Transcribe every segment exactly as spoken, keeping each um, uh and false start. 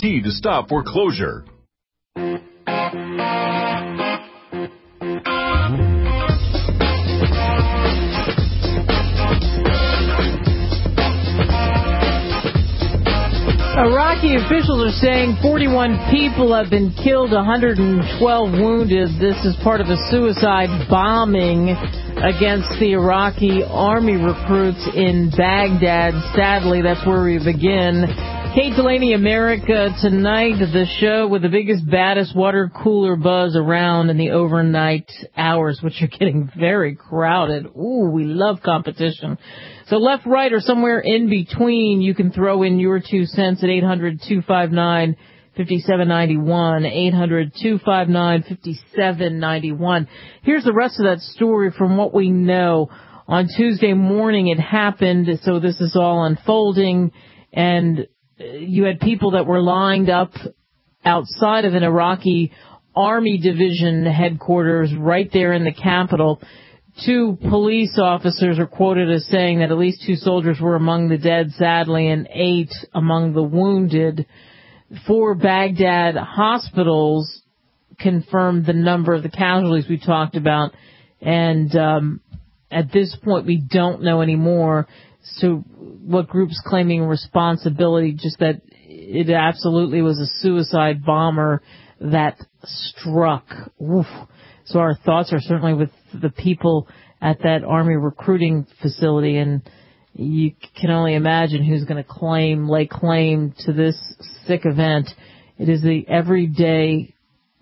key to stop foreclosure. Iraqi officials are saying forty-one people have been killed, one hundred twelve wounded. This is part of a suicide bombing against the Iraqi army recruits in Baghdad. Sadly, that's where we begin. Kate Delaney, America Tonight, the show with the biggest, baddest water cooler buzz around in the overnight hours, which are getting very crowded. Ooh, we love competition. So left, right, or somewhere in between, you can throw in your two cents at eight hundred, two five nine, five seven nine one, eight hundred, two five nine, five seven nine one. Here's the rest of that story from what we know. On Tuesday morning it happened, so this is all unfolding, and you had people that were lined up outside of an Iraqi army division headquarters right there in the capital. Two police officers are quoted as saying that at least two soldiers were among the dead, sadly, and eight among the wounded. Four Baghdad hospitals confirmed the number of the casualties we talked about, and um, at this point we don't know anymore. So what group's claiming responsibility, just that it absolutely was a suicide bomber that struck. Oof. So our thoughts are certainly with the people at that Army recruiting facility, and you can only imagine who's going to claim, lay claim to this sick event. It is the everyday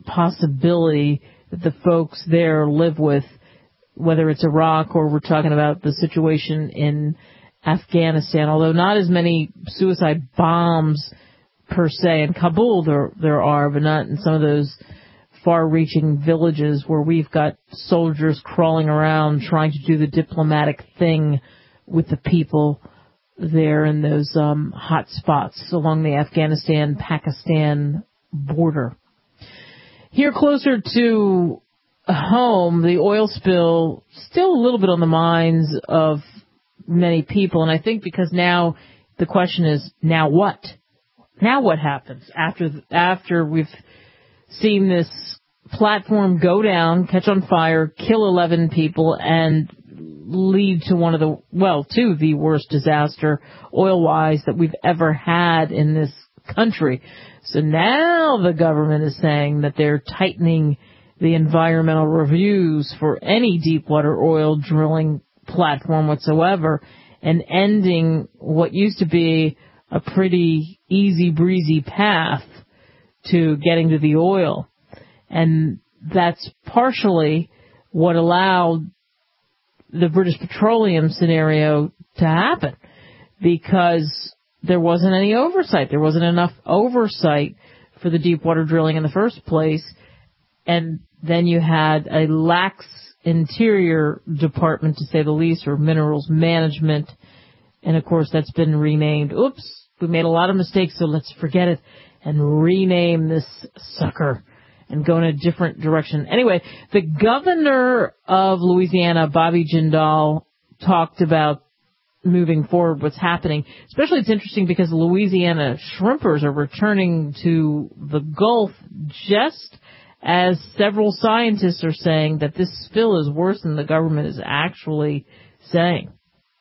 possibility that the folks there live with, whether it's Iraq or we're talking about the situation in Afghanistan, although not as many suicide bombs per se. In Kabul there, there are, but not in some of those far-reaching villages where we've got soldiers crawling around trying to do the diplomatic thing with the people there in those um, hot spots along the Afghanistan-Pakistan border. Here closer to home, the oil spill still a little bit on the minds of many people, and I think because now the question is, now what? Now what happens after after we've seen this platform go down, catch on fire, kill eleven people, and lead to one of the, well, to the worst disaster oil-wise that we've ever had in this country. So now the government is saying that they're tightening the environmental reviews for any deepwater oil drilling platform whatsoever and ending what used to be a pretty easy breezy path to getting to the oil. And that's partially what allowed the British Petroleum scenario to happen, because there wasn't any oversight. There wasn't enough oversight for the deepwater drilling in the first place. And then you had a lax Interior Department, to say the least, or Minerals Management. And, of course, that's been renamed. Oops, we made a lot of mistakes, so let's forget it and rename this sucker and go in a different direction. Anyway, the governor of Louisiana, Bobby Jindal, talked about moving forward what's happening. Especially it's interesting because Louisiana shrimpers are returning to the Gulf, just as several scientists are saying that this spill is worse than the government is actually saying.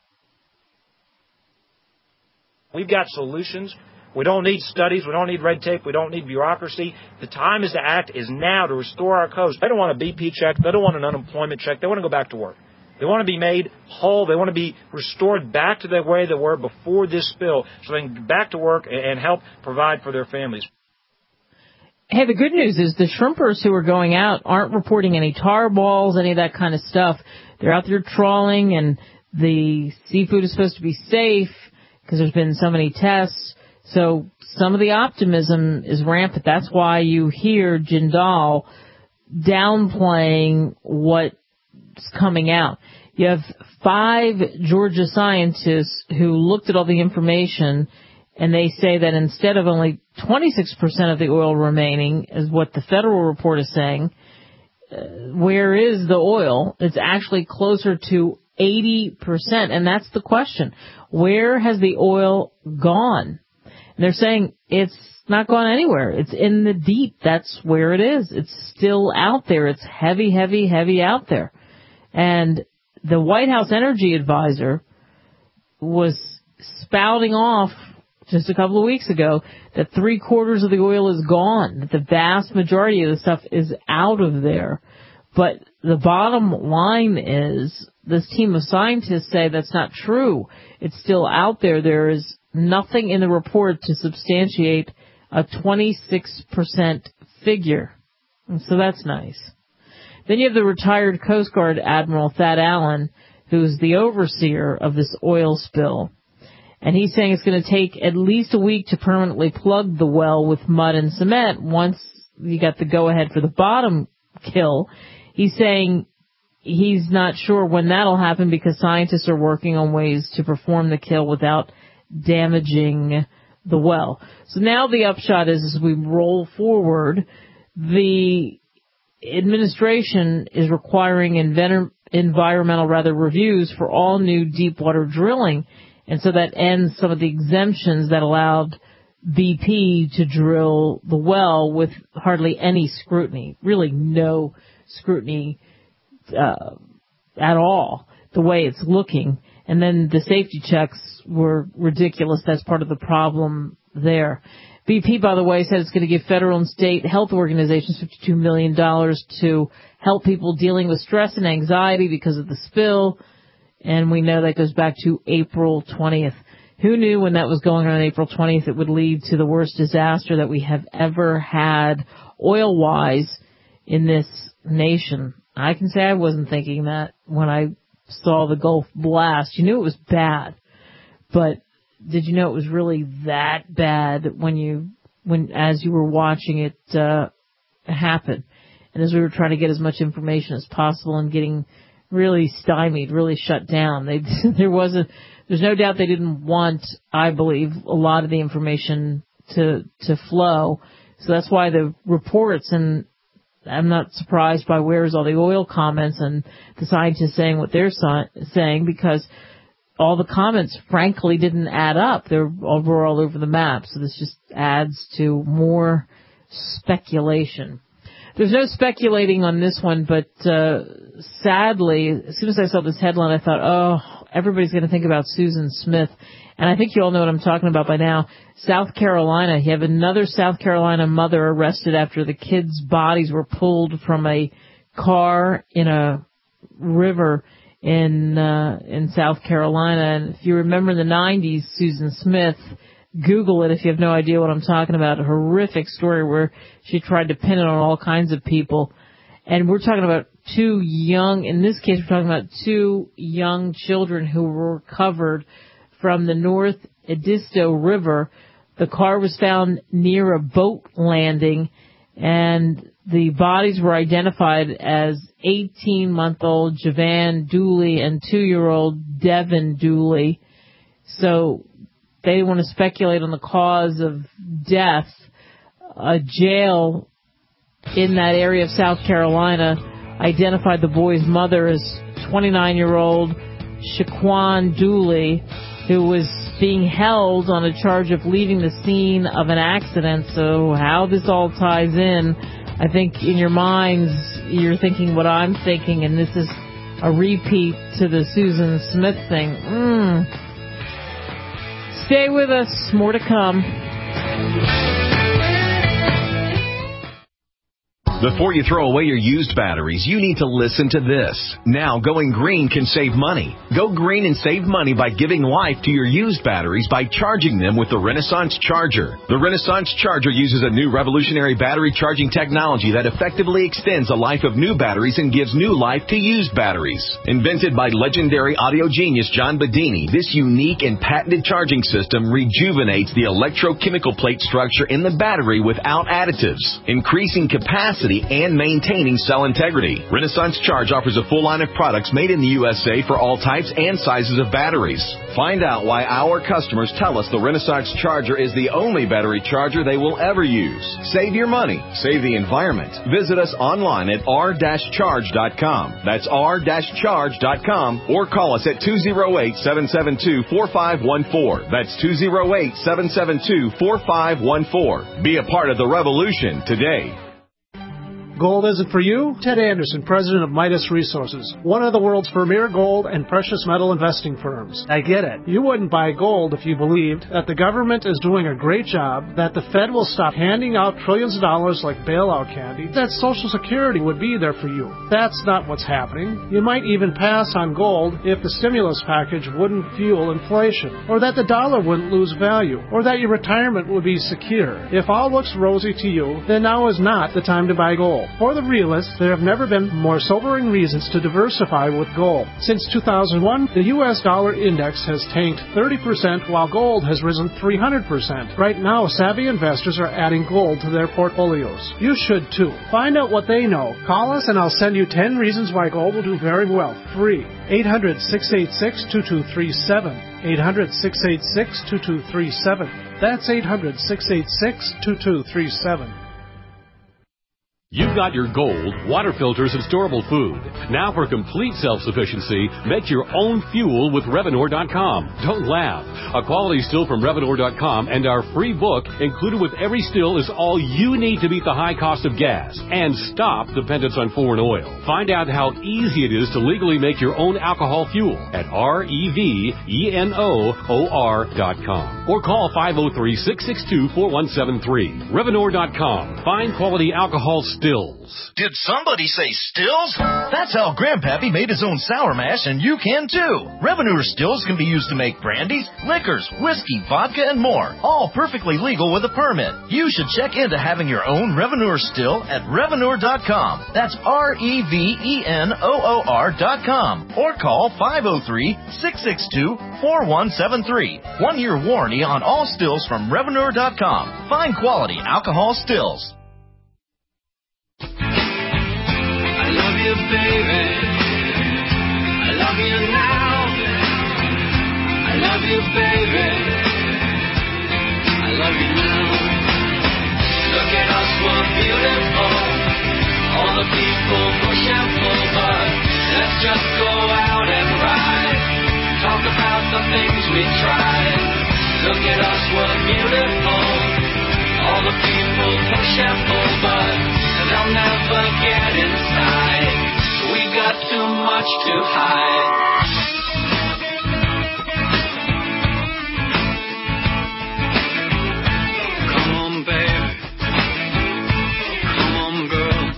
We've got solutions. We don't need studies. We don't need red tape. We don't need bureaucracy. The time is to act is now to restore our coast. They don't want a B P check. They don't want an unemployment check. They want to go back to work. They want to be made whole. They want to be restored back to the way they were before this spill so they can get back to work and help provide for their families. Hey, the good news is the shrimpers who are going out aren't reporting any tar balls, any of that kind of stuff. They're out there trawling, and the seafood is supposed to be safe because there's been so many tests. So some of the optimism is rampant. That's why you hear Jindal downplaying what's coming out. You have five Georgia scientists who looked at all the information, and they say that instead of only twenty-six percent of the oil remaining, is what the federal report is saying, uh, where is the oil? It's actually closer to eighty percent, and that's the question. Where has the oil gone? they're saying it's not gone anywhere. It's in the deep. That's where it is. It's still out there. It's heavy, heavy, heavy out there. And the White House Energy Advisor was spouting off just a couple of weeks ago that three quarters of the oil is gone, that the vast majority of the stuff is out of there. But the bottom line is this team of scientists say that's not true. It's still out there. There is nothing in the report to substantiate a twenty-six percent figure. And so that's nice. Then you have the retired Coast Guard Admiral Thad Allen, who's the overseer of this oil spill. And he's saying it's going to take at least a week to permanently plug the well with mud and cement once you got the go-ahead for the bottom kill. He's saying he's not sure when that'll happen because scientists are working on ways to perform the kill without damaging the well. So now the upshot is, as we roll forward, the administration is requiring inven- environmental rather reviews for all new deep water drilling. And so that ends some of the exemptions that allowed B P to drill the well with hardly any scrutiny, really no scrutiny uh, at all, the way it's looking. And then the safety checks were ridiculous. That's part of the problem there. B P, by the way, said it's going to give federal and state health organizations fifty-two million dollars to help people dealing with stress and anxiety because of the spill. And we know that goes back to April twentieth. Who knew when that was going on April twentieth it would lead to the worst disaster that we have ever had oil-wise in this nation? I can say I wasn't thinking that when I saw the Gulf blast. You knew it was bad, but did you know it was really that bad when you, when as you were watching it uh, happen, and as we were trying to get as much information as possible and getting really stymied, really shut down? They there wasn't. There's no doubt they didn't want, I believe, a lot of the information to to flow. So that's why the reports, and I'm not surprised by where's all the oil comments and the scientists saying what they're saying, because all the comments, frankly, didn't add up. They're all, were all over the map. So this just adds to more speculation. There's no speculating on this one, but uh, sadly, as soon as I saw this headline, I thought, oh, everybody's going to think about Susan Smith. And I think you all know what I'm talking about by now. South Carolina, you have another South Carolina mother arrested after the kids' bodies were pulled from a car in a river in uh, in South Carolina. And if you remember in the nineties, Susan Smith, Google it if you have no idea what I'm talking about. A horrific story where she tried to pin it on all kinds of people. And we're talking about two young, in this case, we're talking about two young children who were recovered from the North Edisto River. The car was found near a boat landing, and the bodies were identified as eighteen-month-old Javan Dooley and two-year-old Devin Dooley. So they didn't want to speculate on the cause of death. A jail in that area of South Carolina identified the boy's mother as twenty-nine-year-old Shaquan Dooley, who was being held on a charge of leaving the scene of an accident. So how this all ties in, I think in your minds you're thinking what I'm thinking, and this is a repeat to the Susan Smith thing. Mm. Stay with us. More to come. Before you throw away your used batteries, you need to listen to this. Now, going green can save money. Go green and save money by giving life to your used batteries by charging them with the Renaissance Charger. The Renaissance Charger uses a new revolutionary battery charging technology that effectively extends the life of new batteries and gives new life to used batteries. Invented by legendary audio genius John Bedini, this unique and patented charging system rejuvenates the electrochemical plate structure in the battery without additives, increasing capacity reliability and maintaining cell integrity. Renaissance Charge offers a full line of products made in the U S A for all types and sizes of batteries. Find out why our customers tell us the Renaissance Charger is the only battery charger they will ever use. Save your money. Save the environment. Visit us online at r dash charge dot com. That's r dash charge dot com or call us at two oh eight, seven seven two, four five one four. That's two oh eight, seven seven two, four five one four. Be a part of the revolution today. Gold isn't for you? Ted Anderson, president of Midas Resources, one of the world's premier gold and precious metal investing firms. I get it. You wouldn't buy gold if you believed that the government is doing a great job, that the Fed will stop handing out trillions of dollars like bailout candy, that Social Security would be there for you. That's not what's happening. You might even pass on gold if the stimulus package wouldn't fuel inflation, or that the dollar wouldn't lose value, or that your retirement would be secure. If all looks rosy to you, then now is not the time to buy gold. For the realists, there have never been more sobering reasons to diversify with gold. Since two thousand one, the U S dollar index has tanked thirty percent while gold has risen three hundred percent. Right now, savvy investors are adding gold to their portfolios. You should too. Find out what they know. Call us and I'll send you ten reasons why gold will do very well. Free. eight hundred, six eight six, two two three seven. eight hundred, six eight six, two two three seven. That's eight hundred, six eight six, two two three seven. You've got your gold, water filters, and storable food. Now for complete self-sufficiency, make your own fuel with Revenor dot com. Don't laugh. A quality still from Revenor dot com and our free book included with every still is all you need to beat the high cost of gas and stop dependence on foreign oil. Find out how easy it is to legally make your own alcohol fuel at R E V E N O O R dot com or call five oh three, six six two, four one seven three. Revenor dot com. Fine quality alcohol stills. Did somebody say stills? That's how Grandpappy made his own sour mash, and you can too. Revenue stills can be used to make brandies, liquors, whiskey, vodka, and more. All perfectly legal with a permit. You should check into having your own Revenue still at Revenor dot com. That's R E V E N O O R dot com. Or call five oh three, six six two, four one seven three. One year warranty on all stills from Revenor dot com. Fine quality alcohol stills. I love you, baby. I love you now. I love you, baby. I love you now. Look at us, we're beautiful. All the people push and pull, but let's just go out and ride. Talk about the things we tried. Look at us, we're beautiful. All the people push and pull, but they'll never get inside. We got too much to hide. Come on, baby. Come on, girl.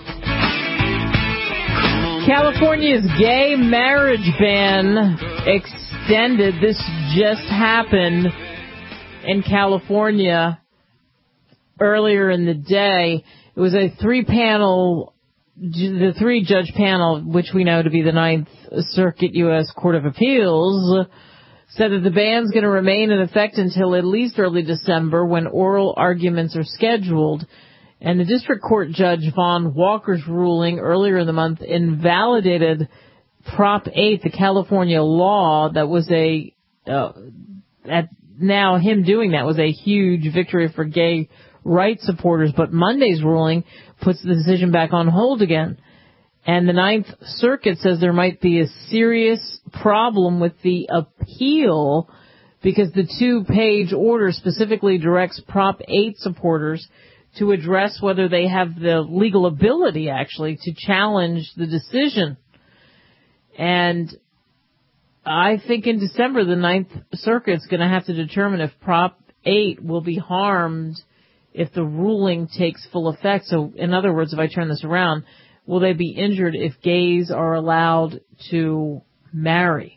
Come on, California's gay marriage ban extended. This just happened in California earlier in the day. It was a three-panel, the three-judge panel, which we know to be the Ninth Circuit U S Court of Appeals, said that the ban's going to remain in effect until at least early December when oral arguments are scheduled. And the district court judge Vaughn Walker's ruling earlier in the month invalidated Prop eight, the California law that was a, uh, at now him doing that was a huge victory for gay rights supporters, but Monday's ruling puts the decision back on hold again. And the Ninth Circuit says there might be a serious problem with the appeal because the two-page order specifically directs Prop eight supporters to address whether they have the legal ability, actually, to challenge the decision. And I think in December, the Ninth Circuit's going to have to determine if Prop eight will be harmed if the ruling takes full effect. So, in other words, if I turn this around, will they be injured if gays are allowed to marry?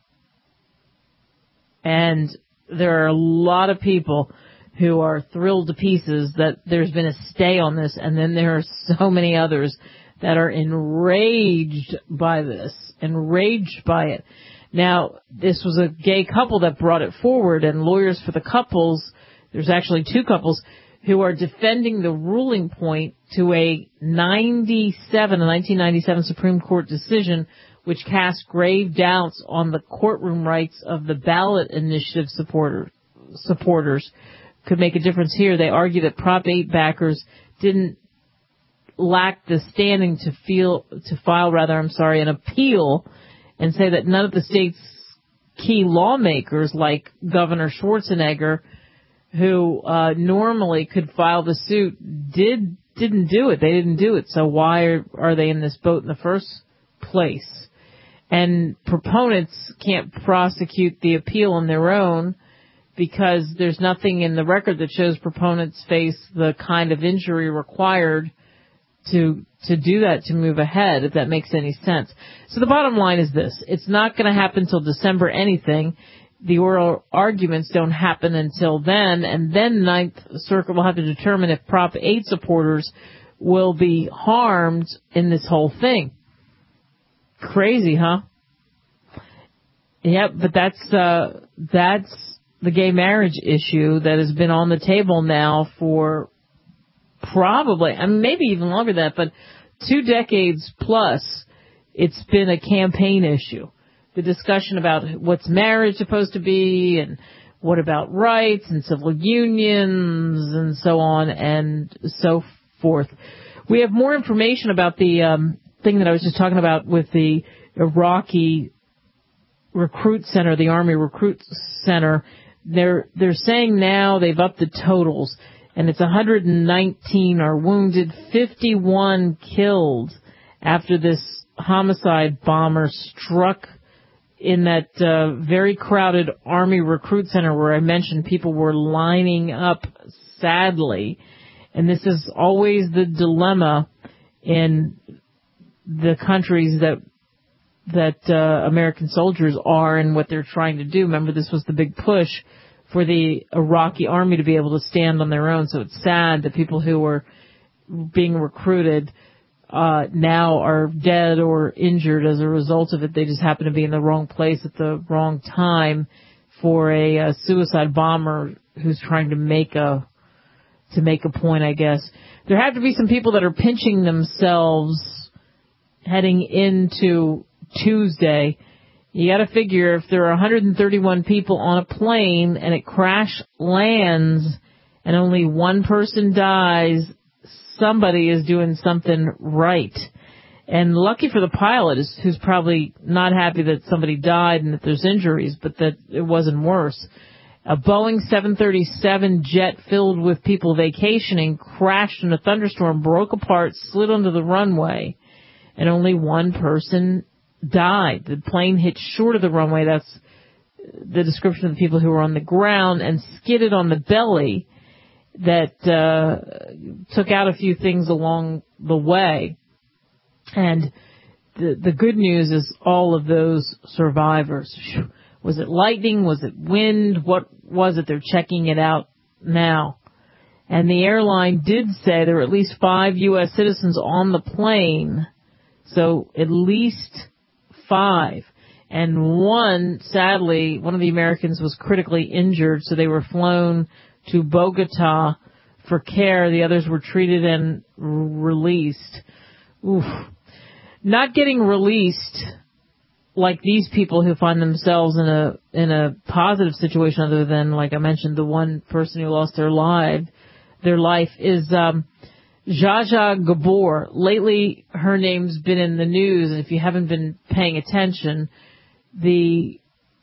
And there are a lot of people who are thrilled to pieces that there's been a stay on this, and then there are so many others that are enraged by this, enraged by it. Now, this was a gay couple that brought it forward, and lawyers for the couples, there's actually two couples, who are defending the ruling point to a ninety-seven, a nineteen ninety-seven Supreme Court decision which cast grave doubts on the courtroom rights of the ballot initiative supporter, supporters. Could make a difference here. They argue that Prop eight backers didn't lack the standing to feel to file rather I'm sorry an appeal, and say that none of the state's key lawmakers like Governor Schwarzenegger, who uh, normally could file the suit, did didn't do it. They didn't do it. So why are, are they in this boat in the first place? And proponents can't prosecute the appeal on their own because there's nothing in the record that shows proponents face the kind of injury required to to do that, to move ahead, if that makes any sense. So the bottom line is this. It's not going to happen until December anything. The oral arguments don't happen until then, and then Ninth Circuit will have to determine if Prop eight supporters will be harmed in this whole thing. Crazy, huh? Yep, but that's uh, that's the gay marriage issue that has been on the table now for probably, I mean, maybe even longer than that, but two decades plus. It's been a campaign issue. The discussion about what's marriage supposed to be and what about rights and civil unions and so on and so forth. We have more information about the um, thing that I was just talking about with the Iraqi Recruit Center, the Army Recruit Center. They're they're saying now they've upped the totals, and it's one hundred nineteen are wounded, fifty-one killed after this homicide bomber struck in that uh, very crowded Army Recruit Center where I mentioned people were lining up, sadly. And this is always the dilemma in the countries that that uh, American soldiers are and what they're trying to do. Remember, this was the big push for the Iraqi army to be able to stand on their own. So it's sad that people who were being recruited uh now are dead or injured as a result of it. They just happen to be in the wrong place at the wrong time for a, a suicide bomber who's trying to make a to make a point, I guess. There have to be some people that are pinching themselves heading into Tuesday. You got to figure if there are one hundred thirty-one people on a plane and it crash lands and only one person dies, somebody is doing something right. And lucky for the pilot, is, who's probably not happy that somebody died and that there's injuries, but that it wasn't worse. A Boeing seven thirty-seven jet filled with people vacationing crashed in a thunderstorm, broke apart, slid onto the runway, and only one person died. The plane hit short of the runway. That's the description of the people who were on the ground, and skidded on the belly that uh took out a few things along the way. And the the good news is all of those survivors. Was it lightning? Was it wind? What was it? They're checking it out now. And the airline did say there were at least five U S citizens on the plane. So at least five. And one, sadly, one of the Americans was critically injured, so they were flown to Bogota for care. The others were treated and released. Oof. Not getting released like these people who find themselves in a in a positive situation, other than, like I mentioned, the one person who lost their life, their life is um, Zsa Zsa Gabor. Lately, her name's been in the news, and if you haven't been paying attention, the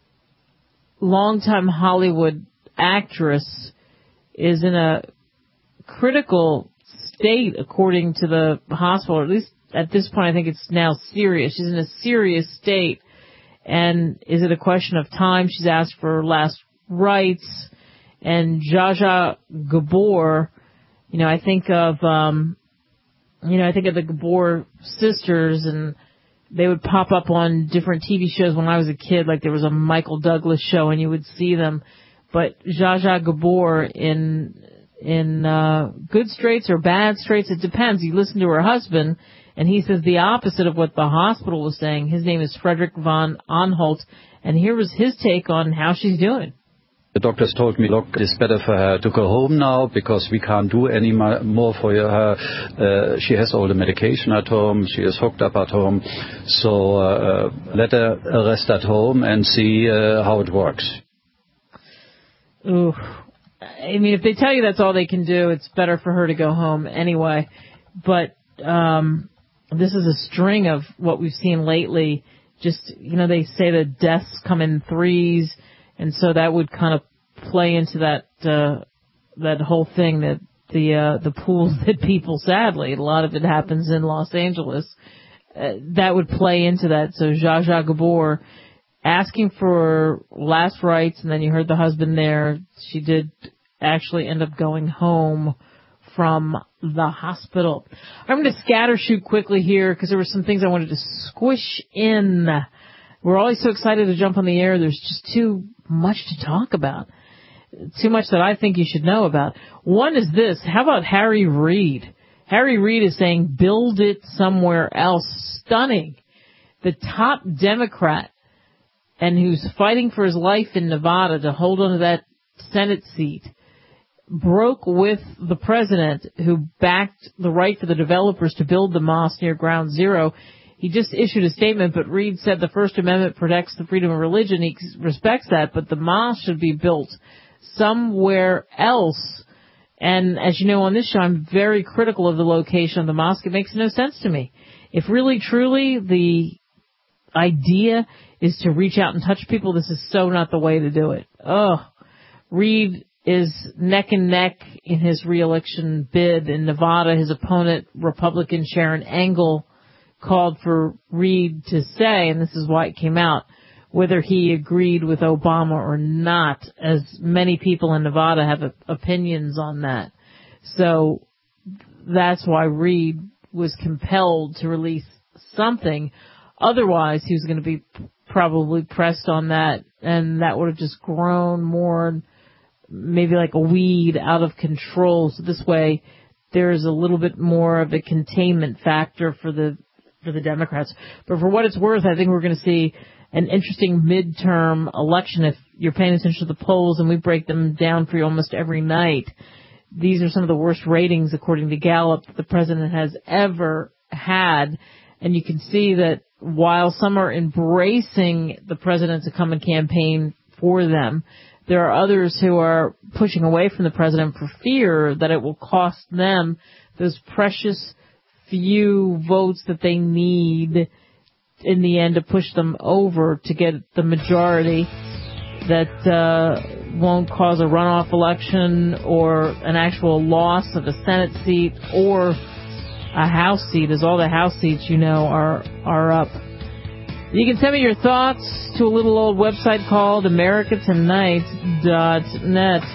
longtime Hollywood actress is in a critical state, according to the hospital, or at least at this point I think it's now serious. She's in a serious state, and is it a question of time? She's asked for last rites, and Zsa Zsa Gabor, you know, I think of, um, you know, I think of the Gabor sisters, and they would pop up on different T V shows when I was a kid, like there was a Michael Douglas show, and you would see them. But Zsa Zsa Gabor in in uh, good straits or bad straits, it depends. You listen to her husband, and he says the opposite of what the hospital was saying. His name is Frederick von Anholt, and here was his take on how she's doing. The doctors told me, look, it's better for her to go home now because we can't do any more for her. Uh, she has all the medication at home. She is hooked up at home. So uh, let her rest at home and see uh, how it works. Ooh. I mean, if they tell you that's all they can do, it's better for her to go home anyway. But um, this is a string of what we've seen lately. Just, you know, they say that deaths come in threes. And so that would kind of play into that uh, that whole thing that the uh, the pools that people, sadly, a lot of it happens in Los Angeles. Uh, that would play into that. So Zsa Zsa Gabor asking for last rites, and then you heard the husband there. She did actually end up going home from the hospital. I'm going to scatter shoot quickly here because there were some things I wanted to squish in. We're always so excited to jump on the air. There's just too much to talk about. Too much that I think you should know about. One is this. How about Harry Reid? Harry Reid is saying build it somewhere else. Stunning. The top Democrat and who's fighting for his life in Nevada to hold on to that Senate seat broke with the president who backed the right for the developers to build the mosque near Ground Zero. He just issued a statement, but Reid said the First Amendment protects the freedom of religion. He respects that, but the mosque should be built somewhere else. And as you know on this show, I'm very critical of the location of the mosque. It makes no sense to me. If really, truly, the idea is to reach out and touch people, this is so not the way to do it. Ugh. Reid is neck and neck in his re-election bid in Nevada. His opponent, Republican Sharon Engel, called for Reid to say, and this is why it came out, whether he agreed with Obama or not, as many people in Nevada have opinions on that. So that's why Reid was compelled to release something. Otherwise, he was going to be probably pressed on that, and that would have just grown more, maybe like a weed, out of control. So this way, there's a little bit more of a containment factor for the for the Democrats. But for what it's worth, I think we're going to see an interesting midterm election. If you're paying attention to the polls, and we break them down for you almost every night, these are some of the worst ratings, according to Gallup, that the president has ever had. And you can see that while some are embracing the president to come and campaign for them, there are others who are pushing away from the president for fear that it will cost them those precious few votes that they need in the end to push them over to get the majority that uh, won't cause a runoff election or an actual loss of a Senate seat or a House seat, as all the House seats, you know, are are up. You can send me your thoughts to a little old website called America Tonight dot net.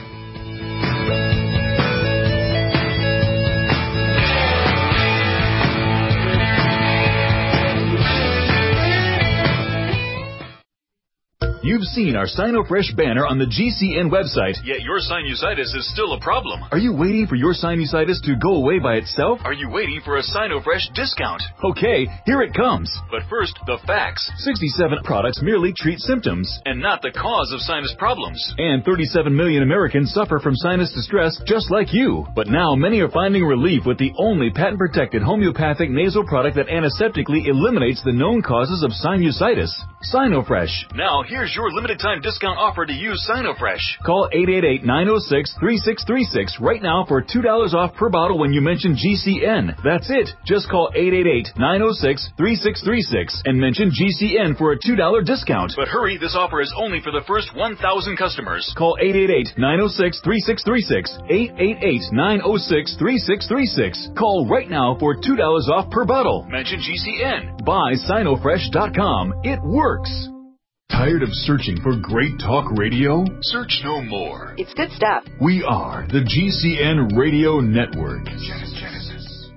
You've seen our SinoFresh banner on the G C N website, yet your sinusitis is still a problem. Are you waiting for your sinusitis to go away by itself? Are you waiting for a SinoFresh discount? Okay, here it comes. But first, the facts. sixty-seven products merely treat symptoms and not the cause of sinus problems. And thirty-seven million Americans suffer from sinus distress just like you. But now many are finding relief with the only patent-protected homeopathic nasal product that antiseptically eliminates the known causes of sinusitis. SinoFresh. Now here's your limited time discount offer to use SinoFresh. Call eight eight eight, nine oh six, three six three six right now for two dollars off per bottle when you mention G C N. That's it. Just call eight eight eight, nine oh six, three six three six and mention G C N for a two dollars discount. But hurry, this offer is only for the first one thousand customers. Call eight eight eight, nine oh six, three six three six, eight eight eight, nine oh six, three six three six. Call right now for two dollars off per bottle. Mention G C N. Buy Sinofresh dot com. It works. Tired of searching for great talk radio? Search no more. It's good stuff. We are the G C N Radio Network. Genesis.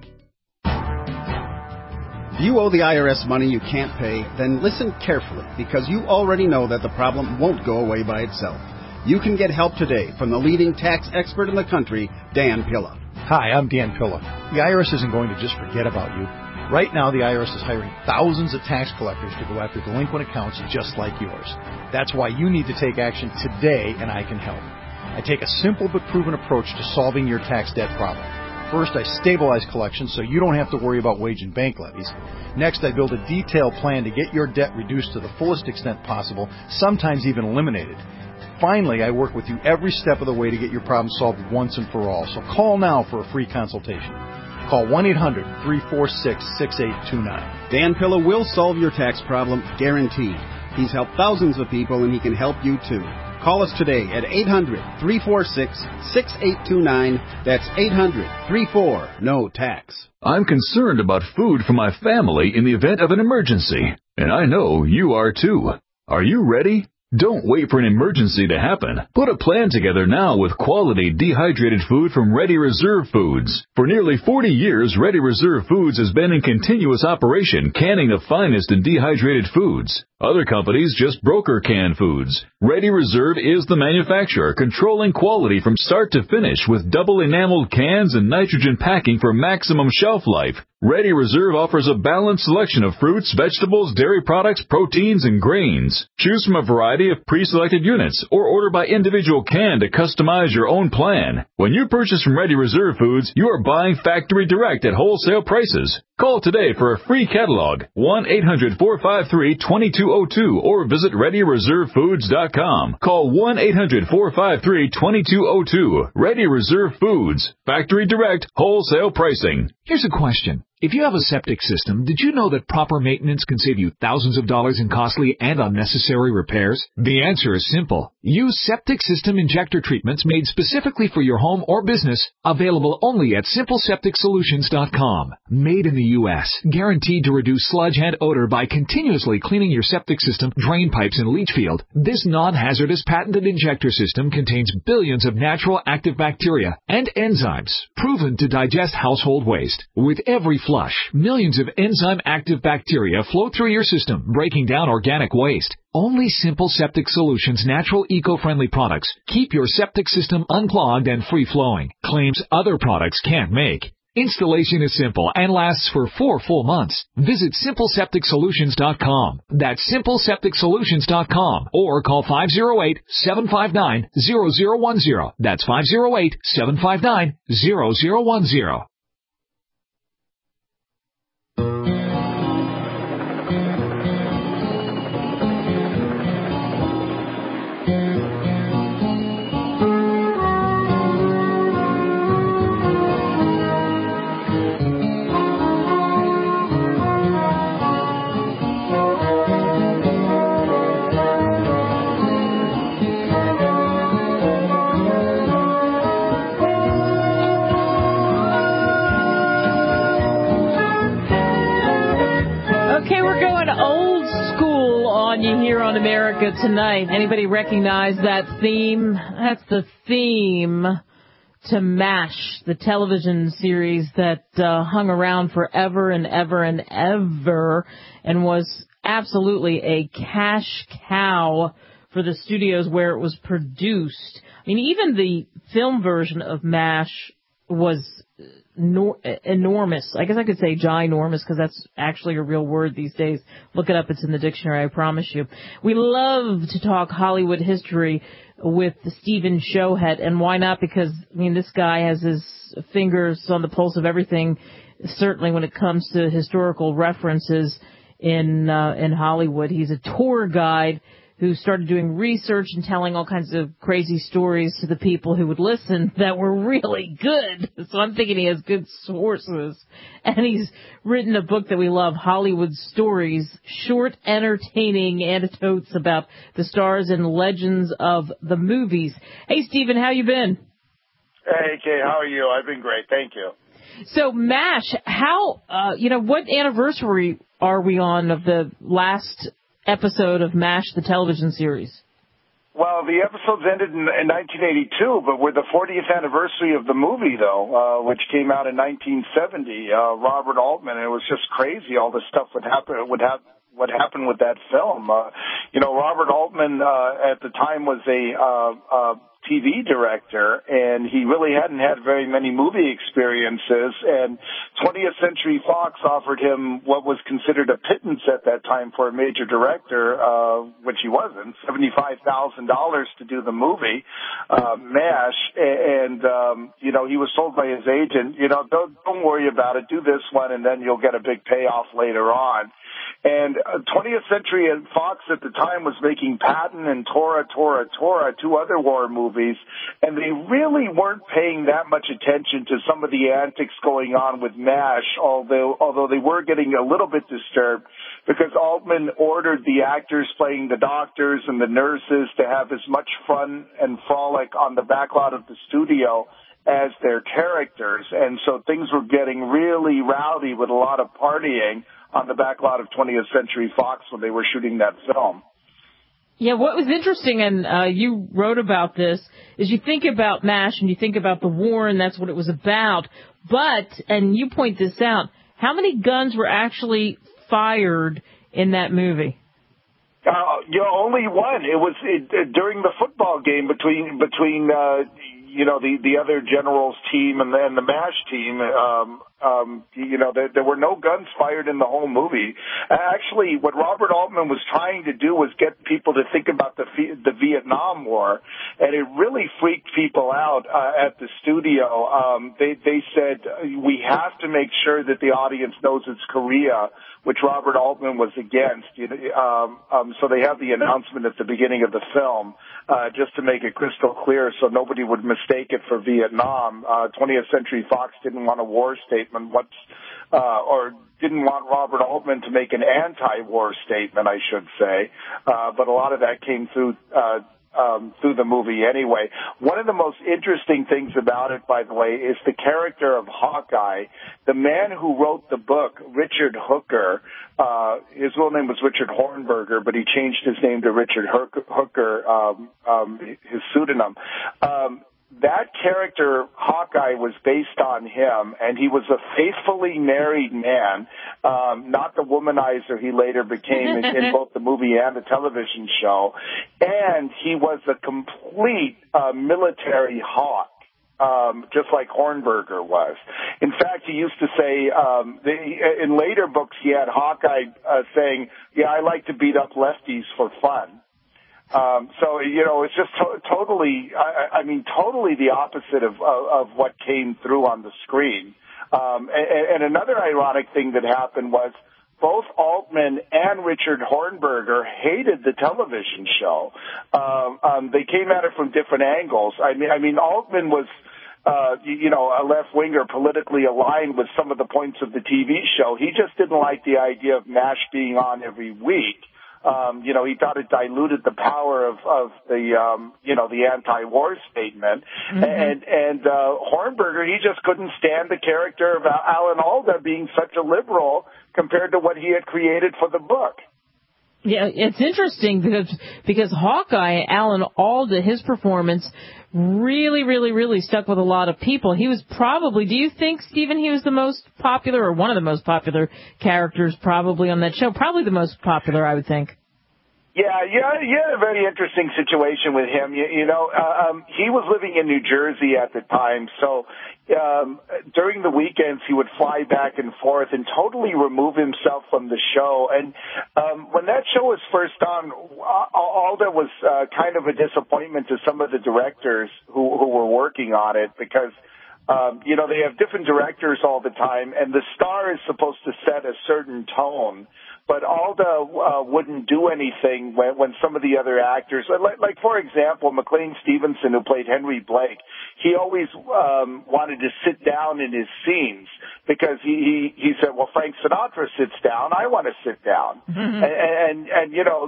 If you owe the I R S money you can't pay, then listen carefully, because you already know that the problem won't go away by itself. You can get help today from the leading tax expert in the country, Dan Pilla. Hi, I'm Dan Pilla. The I R S isn't going to just forget about you. Right now, the I R S is hiring thousands of tax collectors to go after delinquent accounts just like yours. That's why you need to take action today, and I can help. I take a simple but proven approach to solving your tax debt problem. First, I stabilize collections so you don't have to worry about wage and bank levies. Next, I build a detailed plan to get your debt reduced to the fullest extent possible, sometimes even eliminated. Finally, I work with you every step of the way to get your problem solved once and for all. So call now for a free consultation. Call one eight hundred, three four six, six eight two nine. Dan Pilla will solve your tax problem, guaranteed. He's helped thousands of people, and he can help you too. Call us today at eight hundred, three four six, six eight two nine. That's eight hundred, three four, N O tax. I'm concerned about food for my family in the event of an emergency, and I know you are too. Are you ready? Don't wait for an emergency to happen. Put a plan together now with quality dehydrated food from Ready Reserve Foods. For nearly forty years, Ready Reserve Foods has been in continuous operation, canning the finest in dehydrated foods. Other companies just broker canned foods. Ready Reserve is the manufacturer, controlling quality from start to finish with double enameled cans and nitrogen packing for maximum shelf life. Ready Reserve offers a balanced selection of fruits, vegetables, dairy products, proteins, and grains. Choose from a variety of pre-selected units or order by individual can to customize your own plan. When you purchase from Ready Reserve Foods, you are buying factory direct at wholesale prices. Call today for a free catalog, one eight hundred, four five three, two two zero two, or visit ready reserve foods dot com. Call one eight hundred, four five three, two two zero two. Ready Reserve Foods. Factory direct, wholesale pricing. Here's a question. If you have a septic system, did you know that proper maintenance can save you thousands of dollars in costly and unnecessary repairs? The answer is simple. Use septic system injector treatments made specifically for your home or business, available only at simple septic solutions dot com. Made in the U S, guaranteed to reduce sludge and odor by continuously cleaning your septic system, drain pipes, and leach field. This non-hazardous patented injector system contains billions of natural active bacteria and enzymes, proven to digest household waste. With every flush, millions of enzyme-active bacteria flow through your system, breaking down organic waste. Only Simple Septic Solutions natural eco-friendly products keep your septic system unclogged and free-flowing, claims other products can't make. Installation is simple and lasts for four full months. Visit simple septic solutions dot com. That's simple septic solutions dot com, or call five oh eight, seven five nine, zero zero one zero. That's five oh eight, seven five nine, zero zero one zero. You here on America Tonight. Anybody recognize that theme? That's the theme to MASH, the television series that uh, hung around forever and ever and ever and was absolutely a cash cow for the studios where it was produced. I mean, even the film version of MASH was Nor- enormous. I guess I could say ginormous because that's actually a real word these days. Look it up. It's in the dictionary, I promise you. We love to talk Hollywood history with Stephen Showhead, and why not? Because, I mean, this guy has his fingers on the pulse of everything, certainly when it comes to historical references in uh, in Hollywood. He's a tour guide who started doing research and telling all kinds of crazy stories to the people who would listen that were really good. So I'm thinking he has good sources. And he's written a book that we love, Hollywood Stories, short, entertaining anecdotes about the stars and legends of the movies. Hey, Stephen, how you been? Hey, Kay, how are you? I've been great. Thank you. So, MASH, how, uh, you know, what anniversary are we on of the last episode of MASH, the television series? Well, the episodes ended in, in nineteen eighty-two, but we're the fortieth anniversary of the movie, though, uh, which came out in nineteen seventy. Uh, Robert Altman. It was just crazy. All this stuff would happen. Would have what happened with that film. Uh, you know, Robert Altman uh, at the time was a uh, uh, T V director, and he really hadn't had very many movie experiences. And twentieth Century Fox offered him what was considered a pittance at that time for a major director, uh, which he wasn't, seventy-five thousand dollars to do the movie, uh, MASH. And, um, you know, he was told by his agent, you know, don't, don't worry about it, do this one, and then you'll get a big payoff later on. And uh, twentieth Century Fox at the time was making Patton and Tora, Tora, Tora, two other war movies, and they really weren't paying that much attention to some of the antics going on with MASH, although, although they were getting a little bit disturbed because Altman ordered the actors playing the doctors and the nurses to have as much fun and frolic on the backlot of the studio as their characters. And so things were getting really rowdy with a lot of partying on the backlot of twentieth Century Fox when they were shooting that film. Yeah, what was interesting, and uh, you wrote about this, is you think about MASH and you think about the war, and that's what it was about. But, and you point this out, how many guns were actually fired in that movie? Uh, you know, only one. It was it, uh, during the football game between between uh, you know the the other generals team and then the MASH team. Um, um, you know, there, there were no guns fired in the whole movie. Actually, what Robert Altman was trying to do was get people to think about the the Vietnam War, and it really freaked people out uh, at the studio. Um, they they said we have to make sure that the audience knows it's Korea, which Robert Altman was against. You know, um, um, so they have the announcement at the beginning of the film uh, just to make it crystal clear so nobody would mistake it for Vietnam. Uh, twentieth Century Fox didn't want a war statement, what's, uh, or didn't want Robert Altman to make an anti-war statement, I should say. Uh, but a lot of that came through uh, Um, through the movie anyway. One of the most interesting things about it, by the way, is the character of Hawkeye. The man who wrote the book, Richard Hooker, uh, his real name was Richard Hornberger, but he changed his name to Richard Hooker, um, um, his pseudonym. Um, that character, Hawkeye, was based on him, and he was a faithfully married man, um, not the womanizer he later became in, in both the movie and the television show. And he was a complete uh, military hawk. Um, just like Hornberger was. In fact, he used to say, um, the, in later books, he had Hawkeye uh, saying, yeah, I like to beat up lefties for fun. Um, so, you know, it's just to- totally, I, I mean, totally the opposite of, of, of what came through on the screen. Um, and, and another ironic thing that happened was both Altman and Richard Hornberger hated the television show. Um, um, they came at it from different angles. I mean, I mean, Altman was, uh, you know, a left-winger politically aligned with some of the points of the T V show. He just didn't like the idea of MASH being on every week. Um, you know, he thought it diluted the power of, of the, um, you know, the anti-war statement. Mm-hmm. And, and, uh, Hornberger, he just couldn't stand the character of Alan Alda being such a liberal compared to what he had created for the book. Yeah, it's interesting because, because Hawkeye, Alan Alda, his performance really, really, really stuck with a lot of people. He was probably, do you think, Stephen, he was the most popular or one of the most popular characters probably on that show? Probably the most popular, I would think. Yeah, yeah, yeah, a very interesting situation with him. You, you know, uh, um, he was living in New Jersey at the time, so um, during the weekends he would fly back and forth and totally remove himself from the show. And um, when that show was first on, Alda was uh, kind of a disappointment to some of the directors who, who were working on it because Um, you know, they have different directors all the time, and the star is supposed to set a certain tone. But Alda uh, wouldn't do anything when, when some of the other actors, like, like for example, McLean Stevenson, who played Henry Blake, he always um, wanted to sit down in his scenes because he, he, he said, well, Frank Sinatra sits down, I want to sit down. Mm-hmm. And, and, and, you know,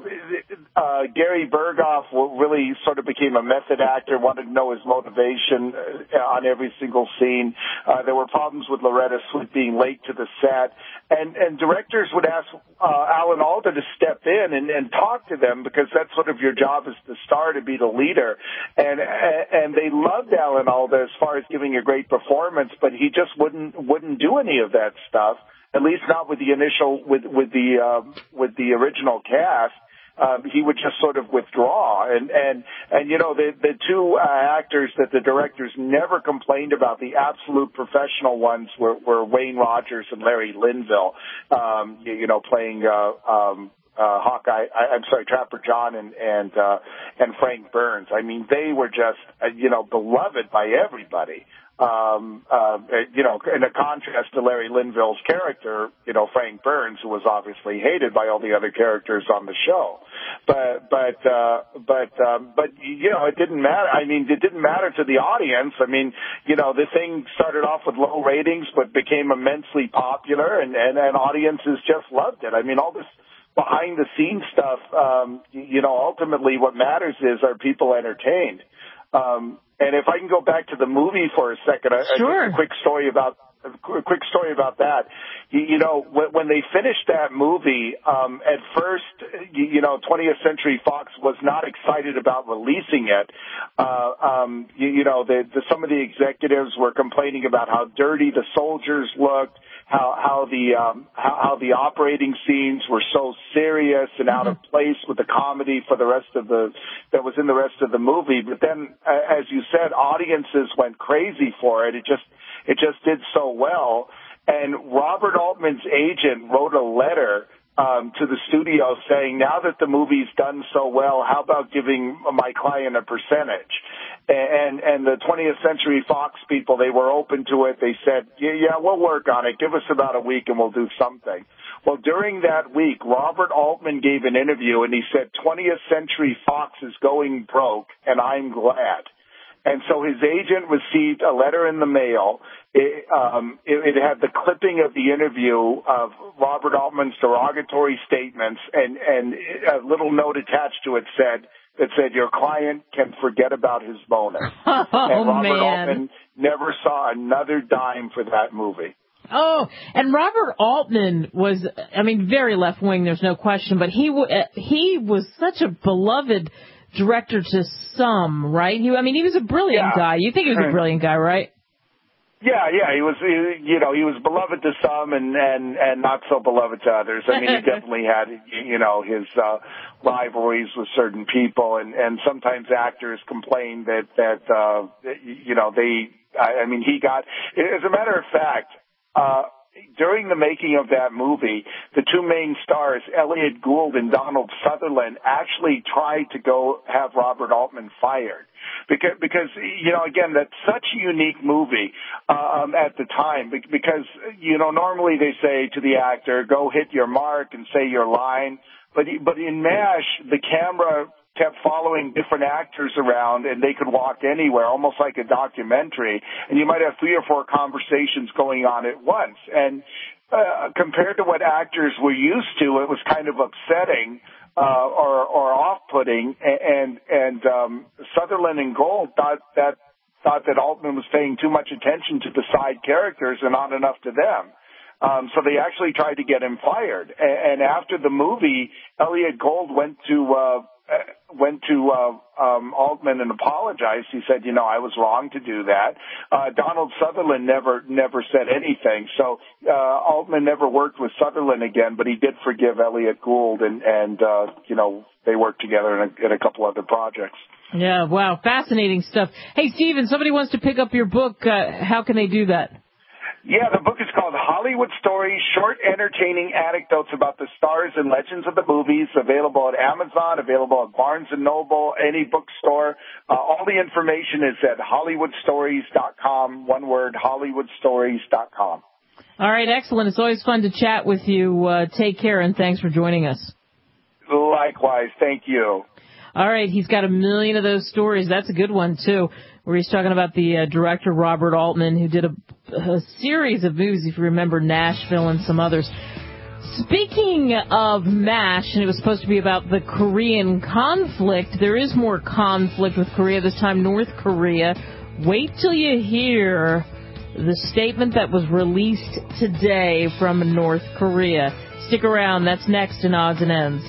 uh, Gary Berghoff really sort of became a method actor, wanted to know his motivation on every single scene. Uh, there were problems with Loretta Swit being late to the set. And, and directors would ask uh, Alan Alda to step in and, and talk to them because that's sort of your job as the star, to be the leader. And and they loved Alan Alda as far as giving a great performance, but he just wouldn't wouldn't do any of that stuff. At least not with the initial with with the uh, with the original cast. um, he would just sort of withdraw. And, and, and you know, the, the two uh, actors that the directors never complained about, the absolute professional ones, were, were Wayne Rogers and Larry Linville, um, you, you know, playing uh, um, uh, Hawkeye, I, I'm sorry, Trapper John and, and, uh, and Frank Burns. I mean, they were just, uh, you know, beloved by everybody. Um, uh, you know, in a contrast to Larry Linville's character, you know, Frank Burns, who was obviously hated by all the other characters on the show. But, but, uh, but, um, but, you know, it didn't matter. I mean, it didn't matter to the audience. I mean, you know, the thing started off with low ratings, but became immensely popular, and, and, and audiences just loved it. I mean, all this behind the scenes stuff, um, you know, ultimately what matters is, are people entertained? Um, and if I can go back to the movie for a second, sure. a, a quick story about a quick story about that. You, you know, when, when they finished that movie, um, at first, you, you know, twentieth Century Fox was not excited about releasing it. Uh, um, you, you know, the, the, some of the executives were complaining about how dirty the soldiers looked, how how the um, how, how the operating scenes were so serious and out of place with the comedy for the rest of the that was in the rest of the movie. But then, uh, as you said, audiences went crazy for it. It just it just did so well. And Robert Altman's agent wrote a letter um, to the studio saying, now that the movie's done so well, how about giving my client a percentage? And, and the twentieth Century Fox people, they were open to it. They said, yeah, yeah, we'll work on it. Give us about a week and we'll do something. Well, during that week, Robert Altman gave an interview and he said, twentieth Century Fox is going broke and I'm glad. And so his agent received a letter in the mail. It, um, it, it had the clipping of the interview of Robert Altman's derogatory statements, and, and a little note attached to it said, that said, your client can forget about his bonus. Oh, and Robert man. Altman never saw another dime for that movie. Oh, and Robert Altman was, I mean, very left-wing, there's no question, but he w- he was such a beloved director to some, right? He, I mean, he was a brilliant yeah. guy. You think he was a brilliant guy, right? Yeah, yeah, he was, he, you know, he was beloved to some and, and, and not so beloved to others. I mean, he definitely had, you know, his, uh, rivalries with certain people, and, and sometimes actors complained that, that, uh, you know, they, I, I mean, he got, as a matter of fact, uh, during the making of that movie, the two main stars, Elliot Gould and Donald Sutherland, actually tried to go have Robert Altman fired. Because, because, you know, again, that's such a unique movie, um, at the time, because, you know, normally they say to the actor, go hit your mark and say your line. But, but in MASH, the camera kept following different actors around, and they could walk anywhere, almost like a documentary. And you might have three or four conversations going on at once. And uh, compared to what actors were used to, it was kind of upsetting uh, or, or off-putting. And and um, Sutherland and Gould thought that thought that Altman was paying too much attention to the side characters and not enough to them. Um, so they actually tried to get him fired. And, and after the movie, Elliot Gould went to uh, went to uh, um, Altman and apologized. He said, you know, I was wrong to do that. Uh, Donald Sutherland never never said anything. So uh, Altman never worked with Sutherland again, but he did forgive Elliot Gould, and, and uh, you know, they worked together in a, in a couple other projects. Yeah, wow, fascinating stuff. Hey, Stephen, somebody wants to pick up your book. Uh, how can they do that? Yeah, the book is called Hollywood Stories, Short Entertaining Anecdotes About the Stars and Legends of the Movies, available at Amazon, available at Barnes and Noble, any bookstore. Uh, all the information is at hollywood stories dot com, one word, hollywood stories dot com. All right, excellent. It's always fun to chat with you. Uh, take care, and thanks for joining us. Likewise. Thank you. All right, he's got a million of those stories. That's a good one, too, where he's talking about the uh, director, Robert Altman, who did a, a series of movies, if you remember, Nashville and some others. Speaking of MASH, and it was supposed to be about the Korean conflict, there is more conflict with Korea, this time North Korea. Wait till you hear the statement that was released today from North Korea. Stick around. That's next in Odds and Ends.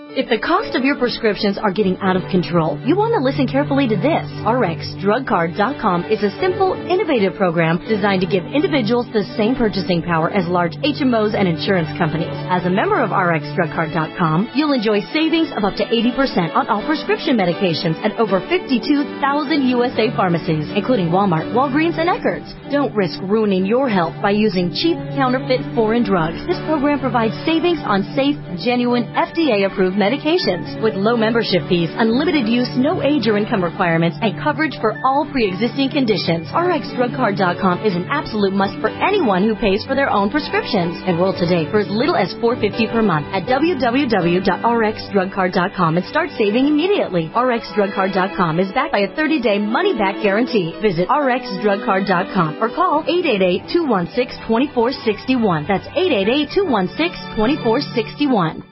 If the cost of your prescriptions are getting out of control, you want to listen carefully to this. R X Drug Card dot com is a simple, innovative program designed to give individuals the same purchasing power as large H M Os and insurance companies. As a member of R X Drug Card dot com, you'll enjoy savings of up to eighty percent on all prescription medications at over fifty-two thousand U S A pharmacies, including Walmart, Walgreens, and Eckerd's. Don't risk ruining your health by using cheap, counterfeit foreign drugs. This program provides savings on safe, genuine, F D A-approved medications with low membership fees, unlimited use, no age or income requirements, and coverage for all pre-existing conditions. R X Drug Card dot com is an absolute must for anyone who pays for their own prescriptions. Enroll today for as little as four dollars and fifty cents per month at w w w dot r x drug card dot com and start saving immediately. R X Drug Card dot com is backed by a thirty-day money-back guarantee. Visit R X Drug Card dot com or call eight eight eight, two one six, two four six one. That's eight eight eight, two one six, two four six one.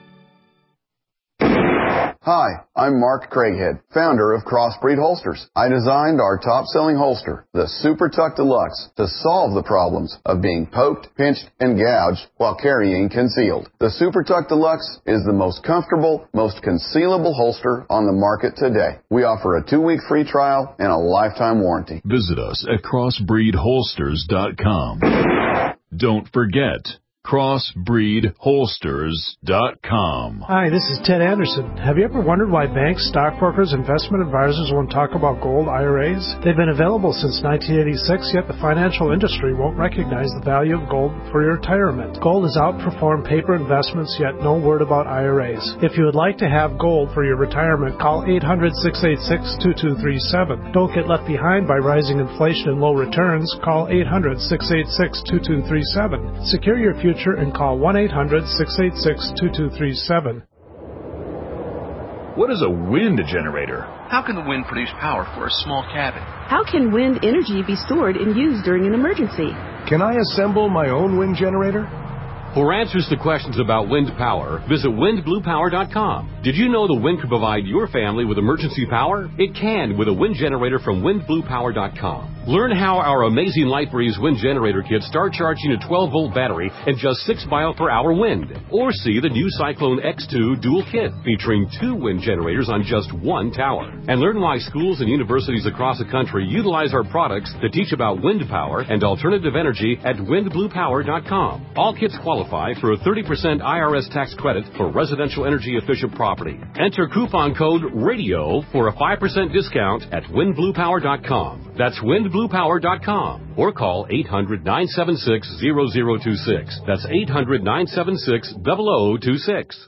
Hi, I'm Mark Craighead, founder of Crossbreed Holsters. I designed our top-selling holster, the Super Tuck Deluxe, to solve the problems of being poked, pinched, and gouged while carrying concealed. The Super Tuck Deluxe is the most comfortable, most concealable holster on the market today. We offer a two-week free trial and a lifetime warranty. Visit us at crossbreed holsters dot com. Don't forget, crossbreed holsters dot com. Hi, this is Ted Anderson. Have you ever wondered why banks, stockbrokers, investment advisors won't talk about gold I R As? They've been available since nineteen eighty-six, yet the financial industry won't recognize the value of gold for your retirement. Gold has outperformed paper investments, yet no word about I R As. If you would like to have gold for your retirement, call eight hundred, six eight six, two two three seven. Don't get left behind by rising inflation and low returns. Call eight hundred, six eight six, two two three seven. Secure your future and call one eight hundred, six eight six, two two three seven. What is a wind generator? How can the wind produce power for a small cabin? How can wind energy be stored and used during an emergency? Can I assemble my own wind generator? For answers to questions about wind power, visit wind blue power dot com. Did you know the wind can provide your family with emergency power? It can with a wind generator from wind blue power dot com. Learn how our amazing LightBreeze wind generator kits start charging a twelve volt battery and just six mile per hour wind. Or see the new Cyclone X two dual kit featuring two wind generators on just one tower. And learn why schools and universities across the country utilize our products to teach about wind power and alternative energy at wind blue power dot com. All kits qualify for a thirty percent I R S tax credit for residential energy efficient property. Enter coupon code RADIO for a five percent discount at wind blue power dot com. That's wind blue power dot com or call eight hundred, nine seven six, zero zero two six. That's eight hundred, nine seven six, zero zero two six.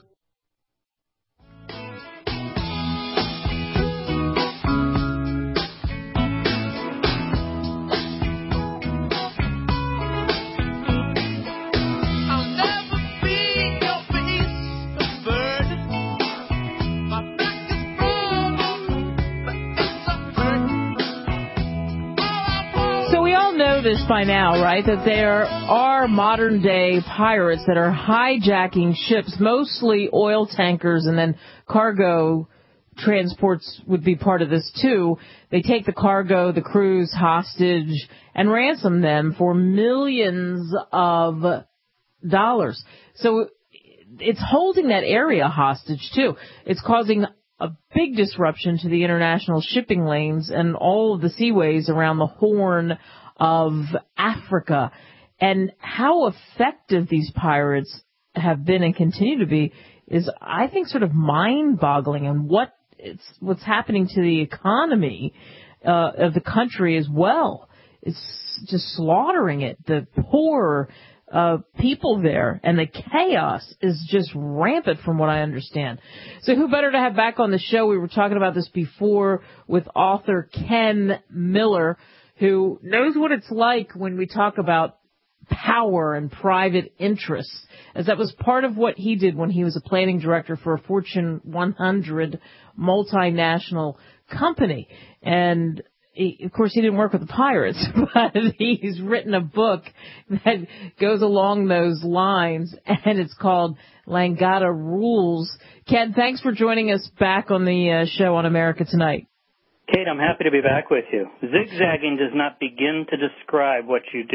This by now, right, that there are modern day pirates that are hijacking ships, mostly oil tankers, and then cargo transports would be part of this too. They take the cargo, the crews hostage, and ransom them for millions of dollars. So it's holding that area hostage too. It's causing a big disruption to the international shipping lanes and all of the seaways around the Horn of Africa. And how effective these pirates have been and continue to be is, I think, sort of mind-boggling. And what it's what's happening to the economy uh, of the country as well. It's just slaughtering it. The poor uh, people there and the chaos is just rampant from what I understand. So who better to have back on the show? We were talking about this before with author Ken Miller, who knows what it's like when we talk about power and private interests, as that was part of what he did when he was a planning director for a Fortune one hundred multinational company. And he, of course, he didn't work with the pirates, but he's written a book that goes along those lines, and it's called Langata Rules. Ken, thanks for joining us back on the uh, show on America Tonight. Kate, I'm happy to be back with you. Zigzagging does not begin to describe what you do.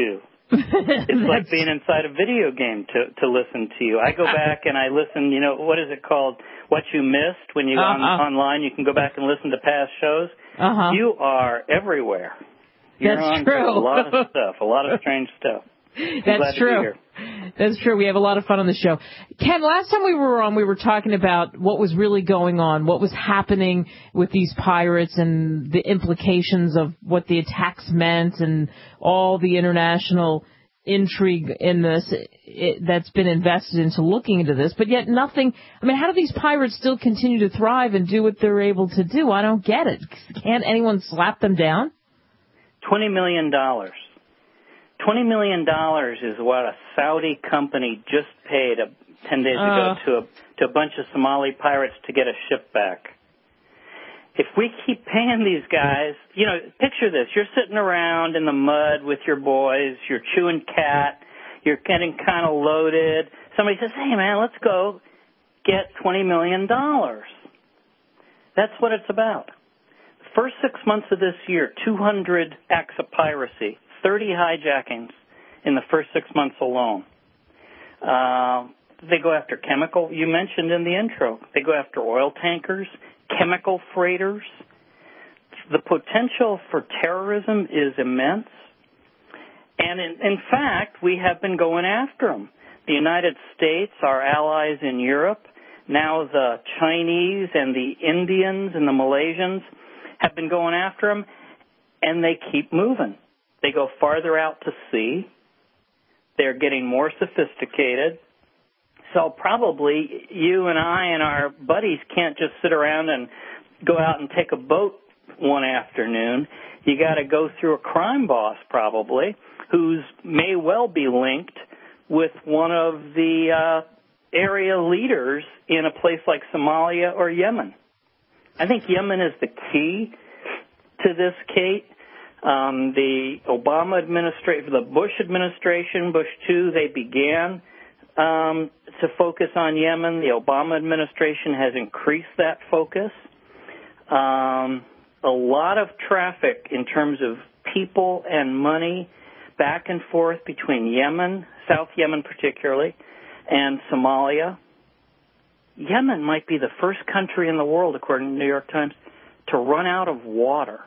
It's like being inside a video game to to listen to you. I go back and I listen, you know, what is it called? What You Missed. When you go uh-huh. on, online, you can go back and listen to past shows. Uh-huh. You are everywhere. You're That's on true. to a lot of stuff, a lot of strange stuff. I'm glad That's to true. be here. That's true. We have a lot of fun on the show. Ken, last time we were on, we were talking about what was really going on, what was happening with these pirates and the implications of what the attacks meant and all the international intrigue in this it, that's been invested into looking into this. But yet nothing, I mean, how do these pirates still continue to thrive and do what they're able to do? I don't get it. Can't anyone slap them down? twenty million dollars. twenty million dollars is what a Saudi company just paid a, ten days ago uh. to a, to a bunch of Somali pirates to get a ship back. If we keep paying these guys, you know, picture this. You're sitting around in the mud with your boys. You're chewing cat. You're getting kind of loaded. Somebody says, hey, man, let's go get twenty million dollars. That's what it's about. The first six months of this year, two hundred acts of piracy, thirty hijackings in the first six months alone. Uh, they go after chemical. You mentioned in the intro, they go after oil tankers, chemical freighters. The potential for terrorism is immense. And in, in fact, we have been going after them. The United States, our allies in Europe, now the Chinese and the Indians and the Malaysians have been going after them, and they keep moving. They go farther out to sea. They're getting more sophisticated. So probably you and I and our buddies can't just sit around and go out and take a boat one afternoon. You got to go through a crime boss probably, who's may well be linked with one of the uh, area leaders in a place like Somalia or Yemen. I think Yemen is the key to this, Kate. Um, the Obama administration, the Bush administration, Bush two, they began um, to focus on Yemen. The Obama administration has increased that focus. Um, a lot of traffic in terms of people and money back and forth between Yemen, South Yemen particularly, and Somalia. Yemen might be the first country in the world, according to the New York Times, to run out of water.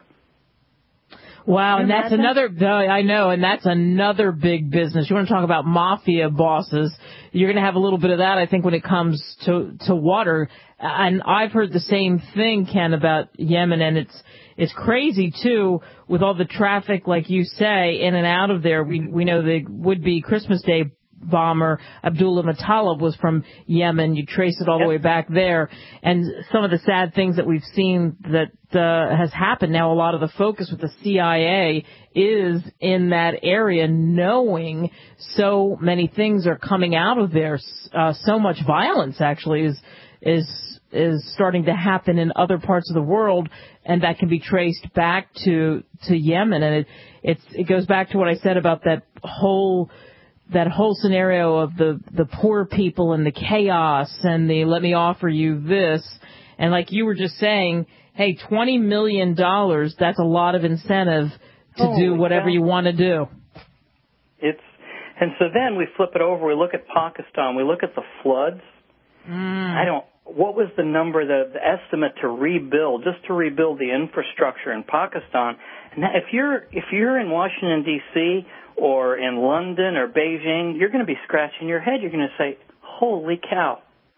Wow, and that's another, I know, and that's another big business. You want to talk about mafia bosses, you're going to have a little bit of that, I think, when it comes to, to water. And I've heard the same thing, Ken, about Yemen, and it's it's crazy, too, with all the traffic, like you say, in and out of there. We, we know the would-be Christmas Day bomber Abdullah Muttalib was from Yemen. You trace it all the way back there. And some of the sad things that we've seen that uh, has happened now, a lot of the focus with the C I A is in that area, knowing so many things are coming out of there. Uh, so much violence actually is is is starting to happen in other parts of the world, and that can be traced back to to Yemen. And it it's it goes back to what I said about that whole that whole scenario of the, the poor people and the chaos and the let me offer you this. And like you were just saying, hey, twenty million dollars, that's a lot of incentive to oh, do whatever yeah. you want to do. It's And so then we flip it over. We look at Pakistan. We look at the floods. Mm. I don't, what was the number, the, the estimate to rebuild, just to rebuild the infrastructure in Pakistan? And if you're, if you're in Washington, D C, or in London or Beijing, you're going to be scratching your head. You're going to say, holy cow,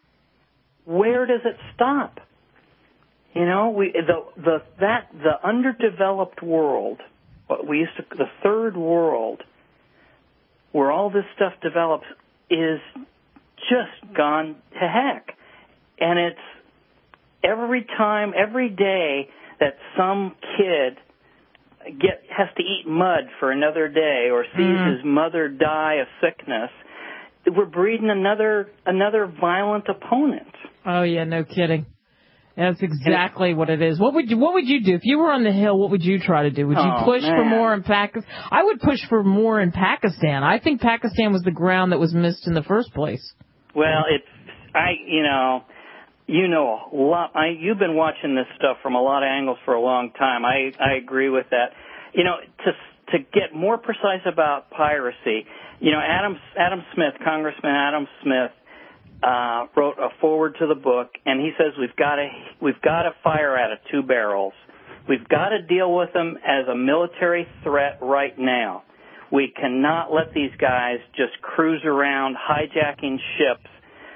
where does it stop? You know, we the the that the underdeveloped world, what we used to the third world, where all this stuff develops, is just gone to heck. And it's every time, every day that some kid get has to eat mud for another day or sees mm. his mother die of sickness, we're breeding another another violent opponent. Oh yeah, no kidding. That's exactly what it is. What would you What would you do if you were on the Hill? What would you try to do? Would you oh, push man. for more in Pakistan? I would push for more in Pakistan. I think Pakistan was the ground that was missed in the first place. Well, it's I you know you know a lot. I you've been watching this stuff from a lot of angles for a long time. I I agree with that. You know, to to get more precise about piracy, you know, Adam Adam Smith, Congressman Adam Smith, uh, wrote a foreword to the book, and he says we've got to we've got to fire out of two barrels. We've got to deal with them as a military threat right now. We cannot let these guys just cruise around hijacking ships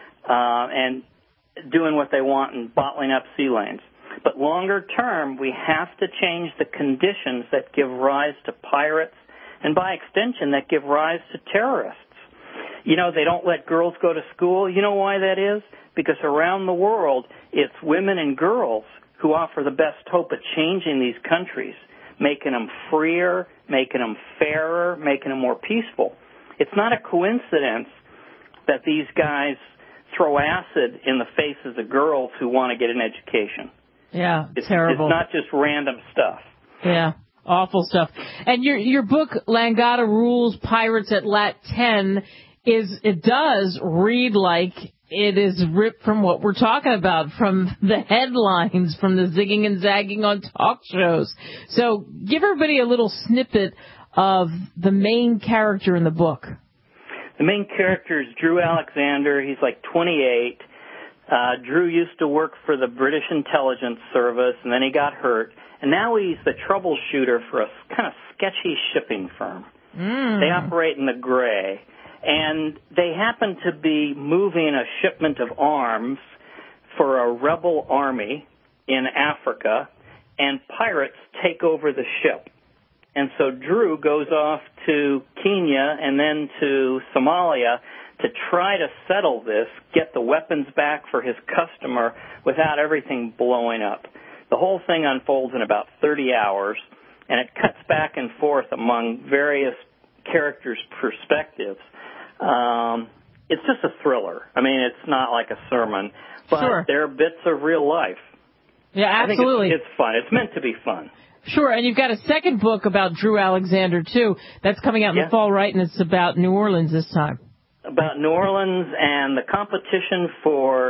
uh, and doing what they want and bottling up sea lanes. But longer term, we have to change the conditions that give rise to pirates and, by extension, that give rise to terrorists. You know, they don't let girls go to school. You know why that is? Because around the world, it's women and girls who offer the best hope of changing these countries, making them freer, making them fairer, making them more peaceful. It's not a coincidence that these guys throw acid in the faces of girls who want to get an education. Yeah, it's, terrible. It's not just random stuff. Yeah, awful stuff. And your your book, Langata Rules Pirates at Lat ten, is it does read like it is ripped from what we're talking about, from the headlines, from the zigging and zagging on talk shows. So give everybody a little snippet of the main character in the book. The main character is Drew Alexander. He's like twenty-eight. Uh, Drew used to work for the British Intelligence Service, and then he got hurt. And now he's the troubleshooter for a kind of sketchy shipping firm. Mm. They operate in the gray. And they happen to be moving a shipment of arms for a rebel army in Africa, and pirates take over the ship. And so Drew goes off to Kenya and then to Somalia to try to settle this, get the weapons back for his customer without everything blowing up. The whole thing unfolds in about thirty hours, and it cuts back and forth among various characters' perspectives. Um, it's just a thriller. I mean, it's not like a sermon, but sure. there are bits of real life. Yeah, absolutely. I think it's, it's fun. It's meant to be fun. Sure, and you've got a second book about Drew Alexander, too. That's coming out in yeah. the fall, right? And it's about New Orleans this time. About New Orleans and the competition for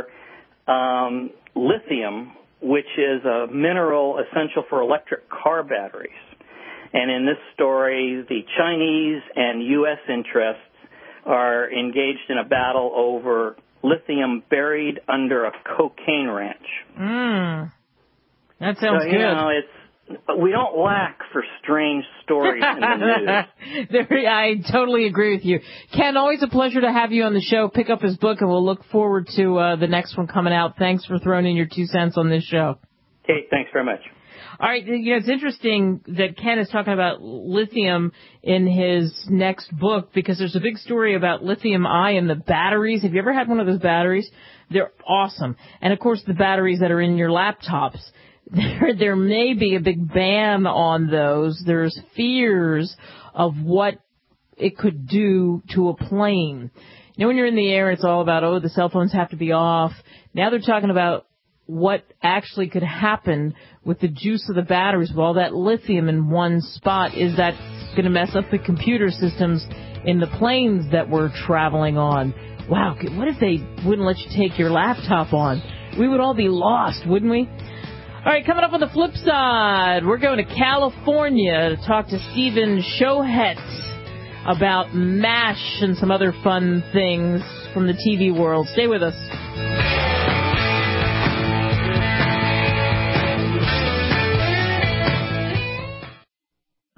um, lithium, which is a mineral essential for electric car batteries. And in this story, the Chinese and U S interests are engaged in a battle over lithium buried under a cocaine ranch. Mm. That sounds so, good. You know, it's, we don't lack for strange stories in the news. There, I totally agree with you. Ken, always a pleasure to have you on the show. Pick up his book, and we'll look forward to uh, the next one coming out. Thanks for throwing in your two cents on this show. Kate, thanks very much. All right, you know, it's interesting that Ken is talking about lithium in his next book because there's a big story about lithium-ion, the batteries. Have you ever had one of those batteries? They're awesome. And, of course, the batteries that are in your laptops. There, there may be a big ban on those. There's fears of what it could do to a plane. You know, when you're in the air, it's all about, oh, the cell phones have to be off. Now they're talking about what actually could happen with the juice of the batteries, with all that lithium in one spot. Is that going to mess up the computer systems in the planes that we're traveling on? Wow, what if they wouldn't let you take your laptop on? We would all be lost, wouldn't we? All right, coming up on the flip side, we're going to California to talk to Stephen Shohet about MASH and some other fun things from the T V world. Stay with us.